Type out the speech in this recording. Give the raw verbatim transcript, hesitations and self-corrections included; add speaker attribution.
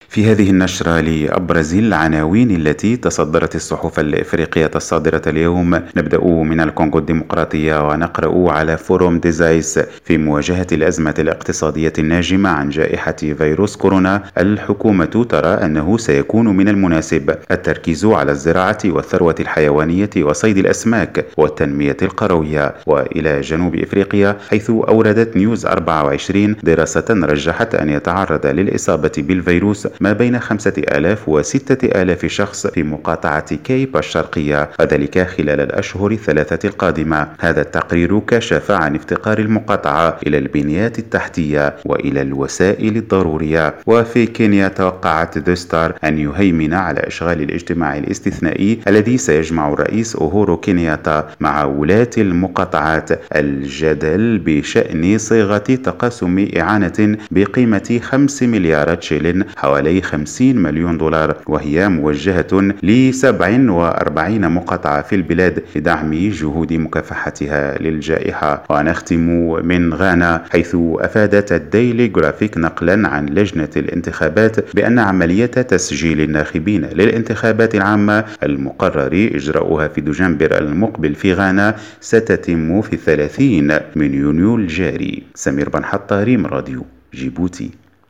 Speaker 1: في هذه النشرة لأبرز العناوين التي تصدرت الصحف الإفريقية الصادرة اليوم، نبدأ من الكونغو الديمقراطية ونقرأ على فوروم ديزايس: في مواجهة الأزمة الاقتصادية الناجمة عن جائحة فيروس كورونا، الحكومة ترى أنه سيكون من المناسب التركيز على الزراعة والثروة الحيوانية وصيد الأسماك والتنمية القروية. وإلى جنوب إفريقيا، حيث أوردت نيوز أربعة وعشرين دراسة رجحت أن يتعرض للإصابة بالفيروس ما بين خمسة آلاف وستة آلاف شخص في مقاطعة كيب الشرقية، وذلك خلال الأشهر الثلاثة القادمة. هذا التقرير كشف عن افتقار المقاطعة إلى البنيات التحتية وإلى الوسائل الضرورية. وفي كينيا، توقعت ذا ستار أن يهيمن على إشغال الاجتماع الاستثنائي الذي سيجمع الرئيس أوهورو كينياتا مع ولاة المقاطعات الجدل بشأن صيغة تقاسم إعانة بقيمة خمس مليارات شيلين، حوالي خمسين مليون دولار، وهي موجهة ل سبع وأربعين مقاطعة في البلاد لدعم جهود مكافحتها للجائحة. ونختم من غانا، حيث أفادت الديلي جرافيك نقلا عن لجنة الانتخابات بأن عملية تسجيل الناخبين للانتخابات العامة المقرر إجراؤها في دجنبر المقبل في غانا ستتم في الثلاثين من يونيو الجاري. سمير بن حطاري، راديو جيبوتي.